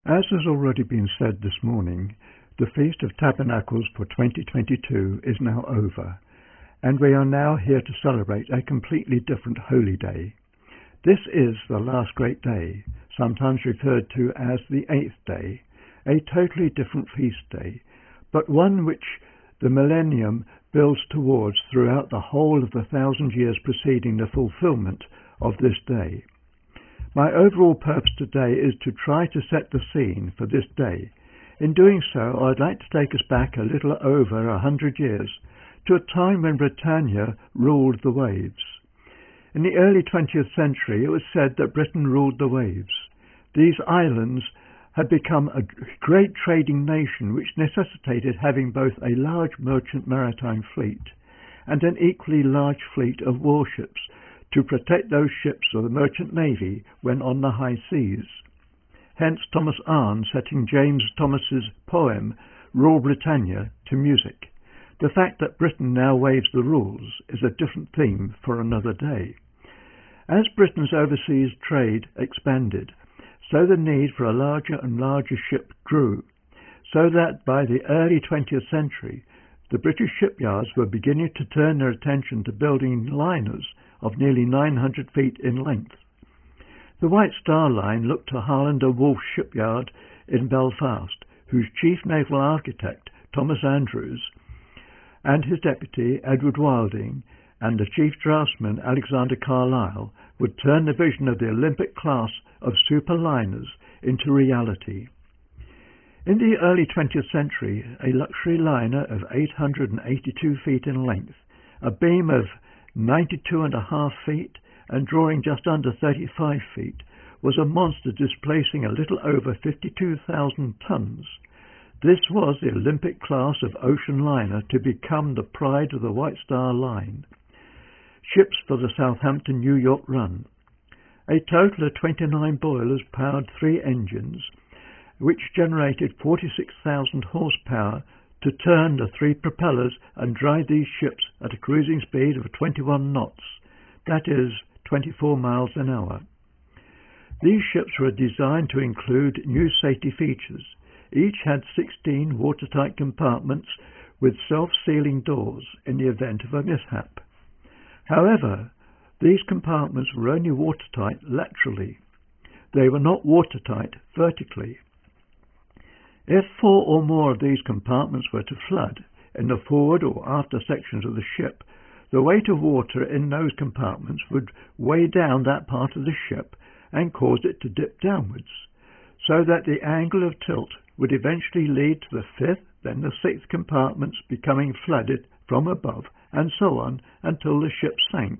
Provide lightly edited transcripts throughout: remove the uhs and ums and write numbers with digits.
As has already been said this morning, the Feast of Tabernacles for 2022 is now over, and we are now here to celebrate a completely different holy day. This is the last great day, sometimes referred to as the eighth day, a totally different feast day, but one which the millennium builds towards throughout the whole of the 1,000 years preceding the fulfillment of this day. My overall purpose today is to try to set the scene for this day. In doing so, I'd like to take us back a little over 100 years to a time when Britannia ruled the waves. In the early 20th century, it was said that Britain ruled the waves. These islands had become a great trading nation which necessitated having both a large merchant maritime fleet and an equally large fleet of warships to protect those ships of the merchant navy when on the high seas. Hence Thomas Arne setting James Thomas's poem Rule Britannia to music. The fact that Britain now waves the rules is a different theme for another day. As Britain's overseas trade expanded, so the need for a larger and larger ship grew, so that by the early 20th century the British shipyards were beginning to turn their attention to building liners of nearly 900 feet in length. The White Star Line looked to Harland & Wolff shipyard in Belfast, whose chief naval architect, Thomas Andrews, and his deputy, Edward Wilding, and the chief draftsman, Alexander Carlisle, would turn the vision of the Olympic class of superliners into reality. In the early 20th century, a luxury liner of 882 feet in length, a beam of 92.5 feet, and drawing just under 35 feet, was a monster displacing a little over 52,000 tons. This was the Olympic class of ocean liner to become the pride of the White Star Line. Ships for the Southampton-New York run. A total of 29 boilers powered 3 engines, which generated 46,000 horsepower to turn the 3 propellers and drive these ships at a cruising speed of 21 knots, that is, 24 miles an hour. These ships were designed to include new safety features. Each had 16 watertight compartments with self-sealing doors in the event of a mishap. However, these compartments were only watertight laterally. They were not watertight vertically. If 4 or more of these compartments were to flood in the forward or after sections of the ship, the weight of water in those compartments would weigh down that part of the ship and cause it to dip downwards, so that the angle of tilt would eventually lead to the 5th, then the 6th compartments becoming flooded from above, and so on until the ship sank.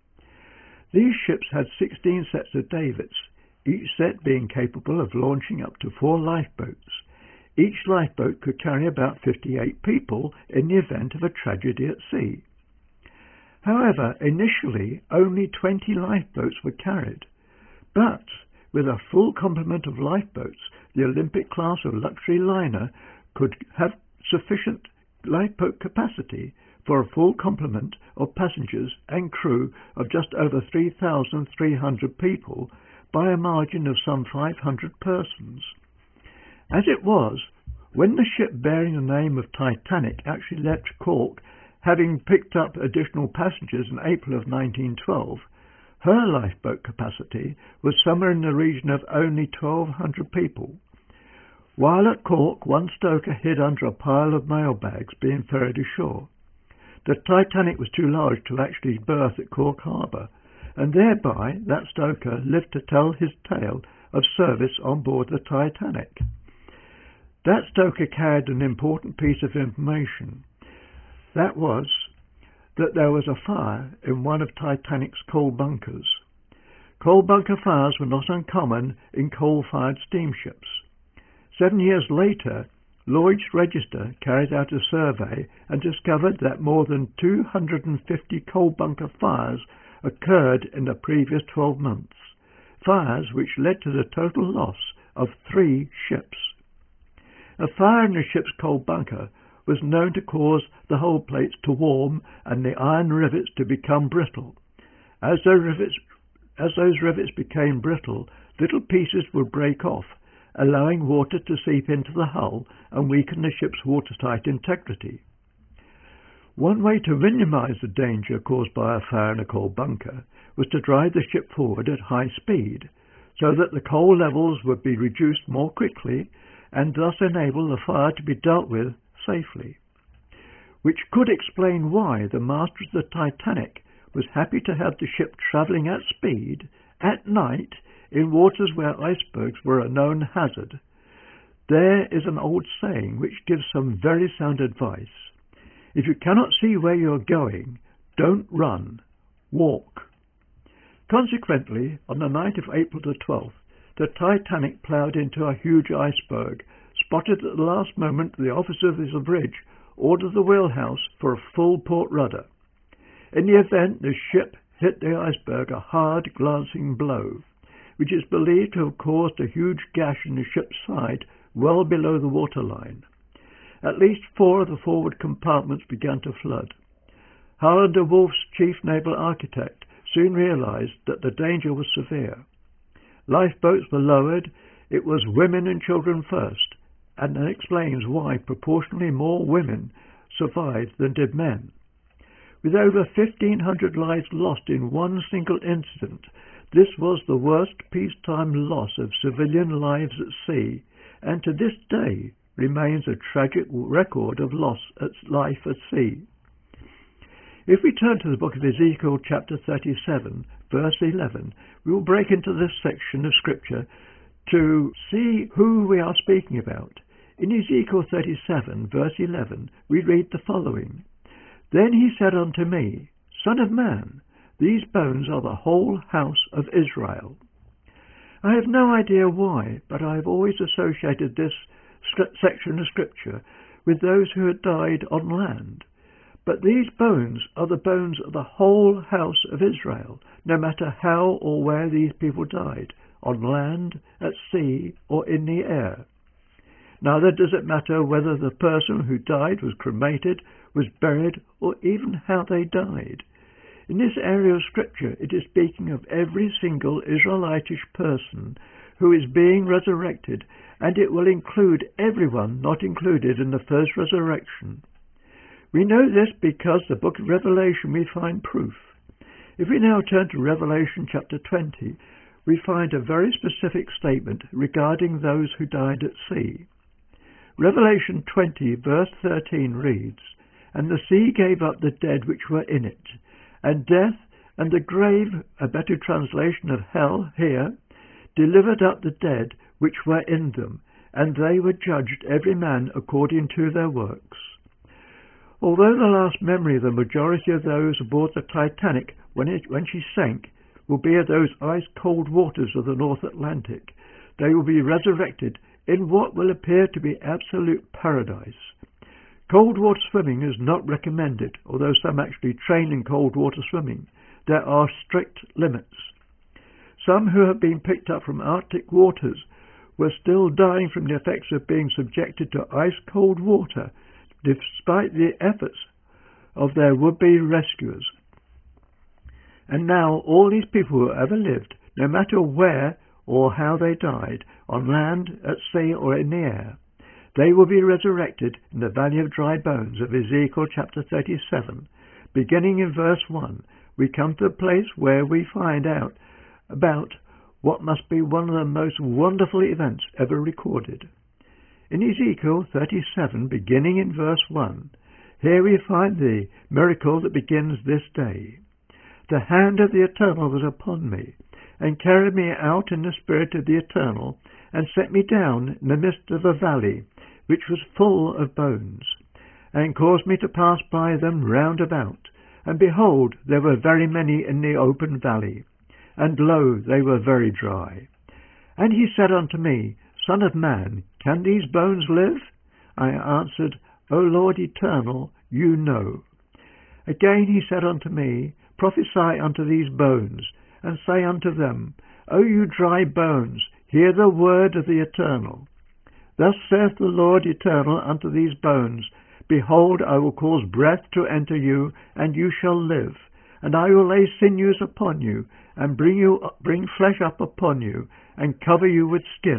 These ships had 16 sets of davits, each set being capable of launching up to 4 lifeboats. Each lifeboat could carry about 58 people in the event of a tragedy at sea. However, initially only 20 lifeboats were carried, but with a full complement of lifeboats, the Olympic class of luxury liner could have sufficient lifeboat capacity for a full complement of passengers and crew of just over 3,300 people by a margin of some 500 persons. As it was, when the ship bearing the name of Titanic actually left Cork, having picked up additional passengers in April of 1912, her lifeboat capacity was somewhere in the region of only 1,200 people. While at Cork, one stoker hid under a pile of mailbags being ferried ashore. The Titanic was too large to actually berth at Cork Harbour, and thereby that stoker lived to tell his tale of service on board the Titanic. That stoker carried an important piece of information. That was that there was a fire in one of Titanic's coal bunkers. Coal bunker fires were not uncommon in coal-fired steamships. 7 years later, Lloyd's Register carried out a survey and discovered that more than 250 coal bunker fires occurred in the previous 12 months, fires which led to the total loss of 3 ships. A fire in the ship's coal bunker was known to cause the hull plates to warm and the iron rivets to become brittle. As those rivets became brittle, little pieces would break off, allowing water to seep into the hull and weaken the ship's watertight integrity. One way to minimize the danger caused by a fire in a coal bunker was to drive the ship forward at high speed, so that the coal levels would be reduced more quickly and thus enable the fire to be dealt with safely. Which could explain why the master of the Titanic was happy to have the ship travelling at speed, at night, in waters where icebergs were a known hazard. There is an old saying which gives some very sound advice. If you cannot see where you are going, don't run, walk. Consequently, on the night of April the 12th, the Titanic ploughed into a huge iceberg. Spotted at the last moment, the officer of the bridge ordered the wheelhouse for a full port rudder. In the event, the ship hit the iceberg a hard, glancing blow, which is believed to have caused a huge gash in the ship's side well below the waterline. At least 4 of the forward compartments began to flood. Harland de Wolff's chief naval architect soon realized that the danger was severe. Lifeboats were lowered. It was women and children first, and that explains why proportionally more women survived than did men. With over 1,500 lives lost in one single incident, this was the worst peacetime loss of civilian lives at sea, and to this day remains a tragic record of loss of life at sea. If we turn to the book of Ezekiel chapter 37, verse 11, we will break into this section of Scripture to see who we are speaking about. In Ezekiel 37, verse 11, we read the following. Then he said unto me, Son of man, these bones are the whole house of Israel. I have no idea why, but I have always associated this section of Scripture with those who had died on land. But these bones are the bones of the whole house of Israel, no matter how or where these people died, on land, at sea, or in the air. Neither does it matter whether the person who died was cremated, was buried, or even how they died. In this area of Scripture, it is speaking of every single Israelitish person who is being resurrected, and it will include everyone not included in the first resurrection. We know this because the book of Revelation we find proof. If we now turn to Revelation chapter 20, we find a very specific statement regarding those who died at sea. Revelation 20 verse 13 reads, And the sea gave up the dead which were in it, and death and the grave, a better translation of hell here, delivered up the dead which were in them, and they were judged every man according to their works. Although the last memory of the majority of those aboard the Titanic when she sank will be of those ice-cold waters of the North Atlantic, they will be resurrected in what will appear to be absolute paradise. Cold water swimming is not recommended, although some actually train in cold water swimming. There are strict limits. Some who have been picked up from Arctic waters were still dying from the effects of being subjected to ice-cold water, despite the efforts of their would-be rescuers. And now all these people who ever lived, no matter where or how they died, on land, at sea, or in the air, they will be resurrected in the Valley of Dry Bones of Ezekiel chapter 37. Beginning in verse 1, we come to a place where we find out about what must be one of the most wonderful events ever recorded. In Ezekiel 37, beginning in verse 1, here we find the miracle that begins this day. The hand of the Eternal was upon me, and carried me out in the spirit of the Eternal, and set me down in the midst of a valley, which was full of bones, and caused me to pass by them round about. And behold, there were very many in the open valley, and lo, they were very dry. And he said unto me, Son of man, can these bones live? I answered, O Lord Eternal, you know. Again he said unto me, Prophesy unto these bones, and say unto them, O you dry bones, hear the word of the Eternal. Thus saith the Lord Eternal unto these bones, Behold, I will cause breath to enter you, and you shall live. And I will lay sinews upon you, and bring flesh up upon you, and cover you with skin,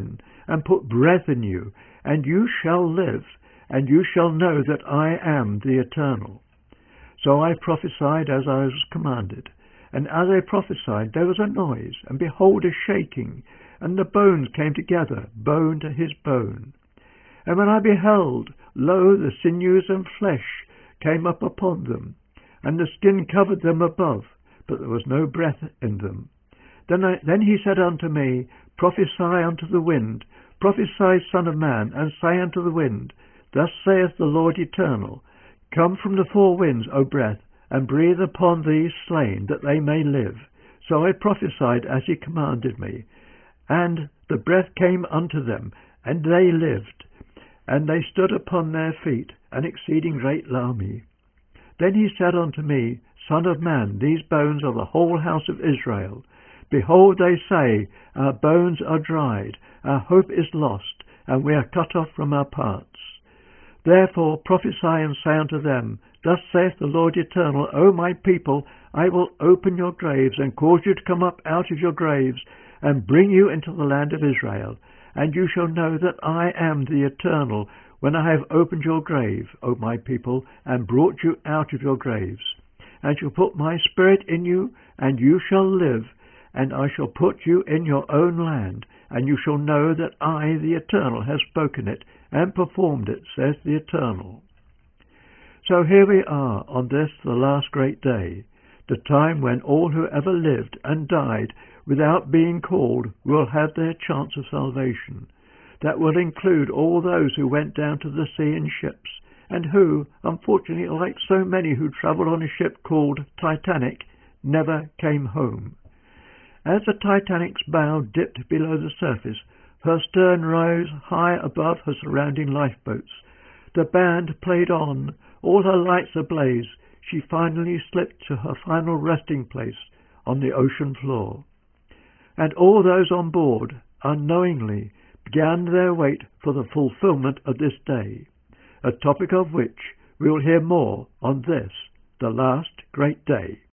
and put breath in you, and you shall live, and you shall know that I am the Eternal. So I prophesied as I was commanded. And as I prophesied, there was a noise, and behold, a shaking, and the bones came together, bone to his bone. And when I beheld, lo, the sinews and flesh came up upon them, and the skin covered them above, but there was no breath in them. Then he said unto me, Prophesy unto the wind, prophesy, Son of man, and say unto the wind, Thus saith the Lord Eternal, Come from the four winds, O breath, and breathe upon these slain, that they may live. So I prophesied as he commanded me. And the breath came unto them, and they lived. And they stood upon their feet, an exceeding great army. Then he said unto me, Son of man, these bones are the whole house of Israel. Behold, they say, Our bones are dried, our hope is lost, and we are cut off from our parts. Therefore prophesy and say unto them, Thus saith the Lord Eternal, O my people, I will open your graves, and cause you to come up out of your graves, and bring you into the land of Israel. And you shall know that I am the Eternal, when I have opened your grave, O my people, and brought you out of your graves. And shall put my spirit in you, and you shall live, and I shall put you in your own land, and you shall know that I, the Eternal, have spoken it, and performed it, says the Eternal. So here we are on this, the last great day, the time when all who ever lived and died without being called will have their chance of salvation. That will include all those who went down to the sea in ships, and who, unfortunately, like so many who travelled on a ship called Titanic, never came home. As the Titanic's bow dipped below the surface, her stern rose high above her surrounding lifeboats. The band played on, all her lights ablaze. She finally slipped to her final resting place on the ocean floor. And all those on board, unknowingly, began their wait for the fulfillment of this day, a topic of which we will hear more on this, the last great day.